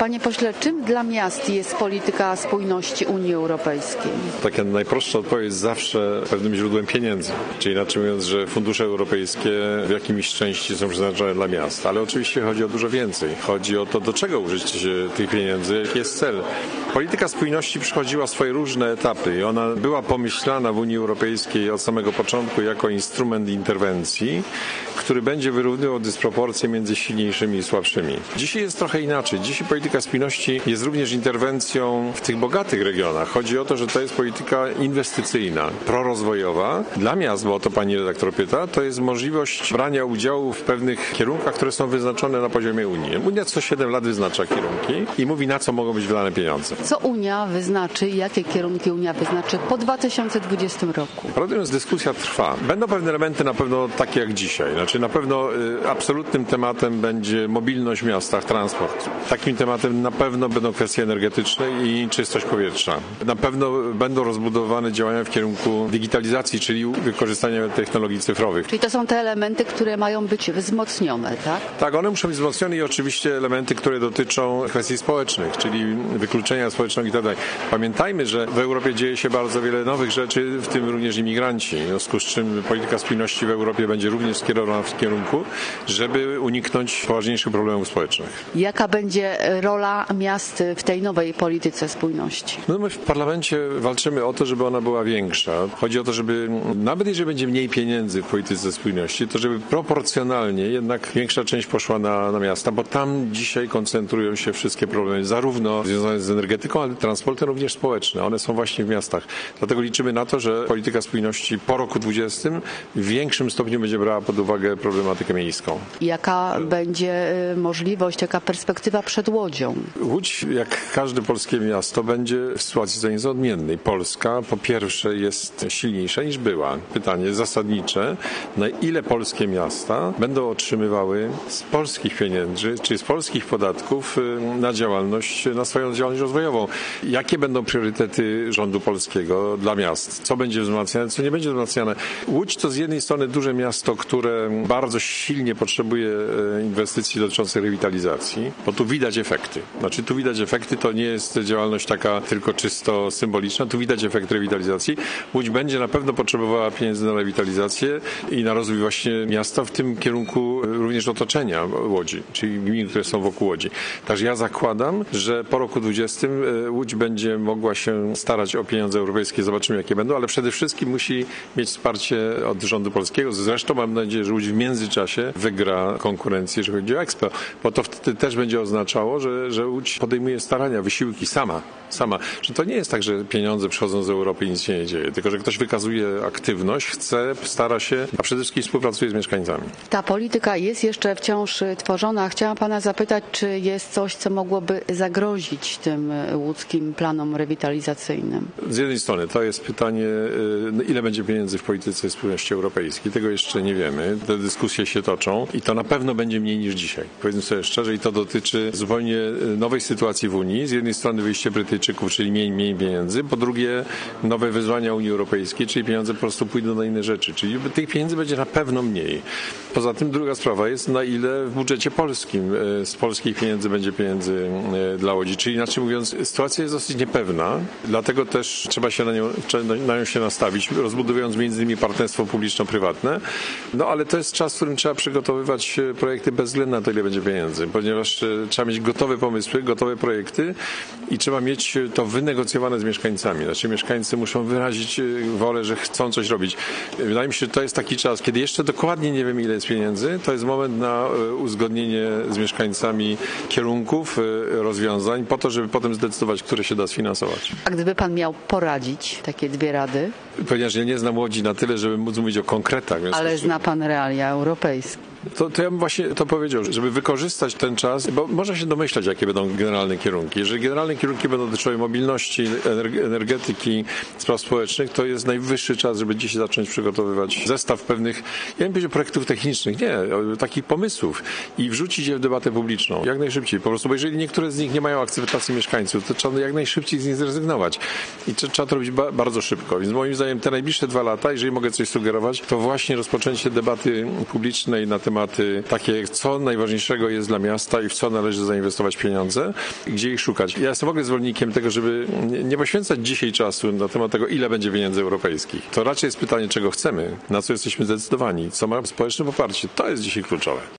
Panie pośle, czym dla miast jest polityka spójności Unii Europejskiej? Taka najprostsza odpowiedź jest zawsze pewnym źródłem pieniędzy. Czyli inaczej mówiąc, że fundusze europejskie w jakimś części są przeznaczone dla miast. Ale oczywiście chodzi o dużo więcej. Chodzi o to, do czego użyć tych pieniędzy, jaki jest cel. Polityka spójności przychodziła w swoje różne etapy i ona była pomyślana w Unii Europejskiej od samego początku jako instrument interwencji, który będzie wyrównywał dysproporcje między silniejszymi i słabszymi. Dzisiaj jest trochę inaczej. Dzisiaj polityka spójności jest również interwencją w tych bogatych regionach. Chodzi o to, że to jest polityka inwestycyjna, prorozwojowa. Dla miast, bo o to pani redaktor pyta, to jest możliwość brania udziału w pewnych kierunkach, które są wyznaczone na poziomie Unii. Unia co 7 lat wyznacza kierunki i mówi, na co mogą być wydane pieniądze. Co Unia wyznaczy, jakie kierunki Unia wyznaczy po 2020 roku? Prawdą jest, dyskusja trwa. Będą pewne elementy na pewno takie jak dzisiaj. Znaczy na pewno absolutnym tematem będzie mobilność w miastach, transport. Takim tematem na pewno będą kwestie energetyczne i czystość powietrza. Na pewno będą rozbudowane działania w kierunku digitalizacji, czyli wykorzystania technologii cyfrowych. Czyli to są te elementy, które mają być wzmocnione, tak? Tak, one muszą być wzmocnione i oczywiście elementy, które dotyczą kwestii społecznych, czyli wykluczenia społecznego i tak dalej. Pamiętajmy, że w Europie dzieje się bardzo wiele nowych rzeczy, w tym również imigranci. W związku z czym polityka spójności w Europie będzie również skierowana w kierunku, żeby uniknąć poważniejszych problemów społecznych. Jaka będzie rola miast w tej nowej polityce spójności? No my w parlamencie walczymy o to, żeby ona była większa. Chodzi o to, żeby nawet jeżeli będzie mniej pieniędzy w polityce spójności, to żeby proporcjonalnie jednak większa część poszła na miasta, bo tam dzisiaj koncentrują się wszystkie problemy, zarówno związane z energetyką, ale transportem również społeczne. One są właśnie w miastach. Dlatego liczymy na to, że polityka spójności po roku 2020 w większym stopniu będzie brała pod uwagę problematykę miejską. Jaka będzie możliwość, jaka perspektywa przed Łodzią? Łódź, jak każde polskie miasto, będzie w sytuacji co nieco odmiennej. Polska po pierwsze jest silniejsza niż była. Pytanie zasadnicze, na ile polskie miasta będą otrzymywały z polskich pieniędzy, czy z polskich podatków na swoją działalność rozwojową. Jakie będą priorytety rządu polskiego dla miast? Co będzie wzmacniane, co nie będzie wzmacniane? Łódź to z jednej strony duże miasto, które bardzo silnie potrzebuje inwestycji dotyczących rewitalizacji, bo tu widać efekty. Znaczy tu widać efekty, to nie jest działalność taka tylko czysto symboliczna, tu widać efekt rewitalizacji. Łódź będzie na pewno potrzebowała pieniędzy na rewitalizację i na rozwój właśnie miasta, w tym kierunku również otoczenia Łodzi, czyli gmin, które są wokół Łodzi. Także ja zakładam, że po roku 2020 Łódź będzie mogła się starać o pieniądze europejskie, zobaczymy jakie będą, ale przede wszystkim musi mieć wsparcie od rządu polskiego. Zresztą mam nadzieję, że Łódź w międzyczasie wygra konkurencję, jeżeli chodzi o Expo, bo to wtedy też będzie oznaczało, że Łódź podejmuje starania, wysiłki sama. Że to nie jest tak, że pieniądze przychodzą z Europy i nic się nie dzieje, tylko że ktoś wykazuje aktywność, chce, stara się, a przede wszystkim współpracuje z mieszkańcami. Ta polityka jest jeszcze wciąż tworzona. Chciałam pana zapytać, czy jest coś, co mogłoby zagrozić tym łódzkim planom rewitalizacyjnym? Z jednej strony to jest pytanie, ile będzie pieniędzy w polityce spójności europejskiej. Tego jeszcze nie wiemy. Te dyskusje się toczą i to na pewno będzie mniej niż dzisiaj. Powiedzmy sobie szczerze, i to dotyczy zupełnie nowej sytuacji w Unii. Z jednej strony wyjście Brytyjczyków, czyli mniej pieniędzy. Po drugie nowe wyzwania Unii Europejskiej, czyli pieniądze po prostu pójdą na inne rzeczy. Czyli tych pieniędzy będzie na pewno mniej. Poza tym druga sprawa jest, na ile w budżecie polskim z polskich pieniędzy będzie pieniędzy dla Łodzi. Czyli inaczej mówiąc, sytuacja jest dosyć niepewna, dlatego też trzeba się na nią się nastawić, rozbudowując między innymi partnerstwo publiczno-prywatne. No ale to jest czas, w którym trzeba przygotowywać projekty bez względu na to, ile będzie pieniędzy, ponieważ trzeba mieć gotowe pomysły, gotowe projekty i trzeba mieć to wynegocjowane z mieszkańcami. Znaczy mieszkańcy muszą wyrazić wolę, że chcą coś robić. Wydaje mi się, że to jest taki czas, kiedy jeszcze dokładnie nie wiemy, ile jest pieniędzy. To jest moment na uzgodnienie z mieszkańcami kierunków, rozwiązań, po to, żeby potem zdecydować, które się da sfinansować. A gdyby pan miał poradzić takie 2 rady? Ponieważ ja nie znam Łodzi na tyle, żeby móc mówić o konkretach. Ale zna pan realia europejskie. To ja bym właśnie to powiedział, żeby wykorzystać ten czas, bo można się domyślać, jakie będą generalne kierunki. Jeżeli generalne kierunki będą dotyczyły mobilności, energetyki, spraw społecznych, to jest najwyższy czas, żeby dzisiaj zacząć przygotowywać zestaw pewnych, ja bym powiedział, projektów technicznych, nie, takich pomysłów i wrzucić je w debatę publiczną jak najszybciej. Po prostu, bo jeżeli niektóre z nich nie mają akceptacji mieszkańców, to trzeba jak najszybciej z nich zrezygnować. I trzeba to robić bardzo szybko. Więc moim zdaniem te najbliższe 2 lata, jeżeli mogę coś sugerować, to właśnie rozpoczęcie debaty publicznej na temat tematy takie, co najważniejszego jest dla miasta i w co należy zainwestować pieniądze, gdzie ich szukać. Ja jestem w ogóle zwolennikiem tego, żeby nie poświęcać dzisiaj czasu na temat tego, ile będzie pieniędzy europejskich. To raczej jest pytanie, czego chcemy, na co jesteśmy zdecydowani, co ma społeczne poparcie. To jest dzisiaj kluczowe.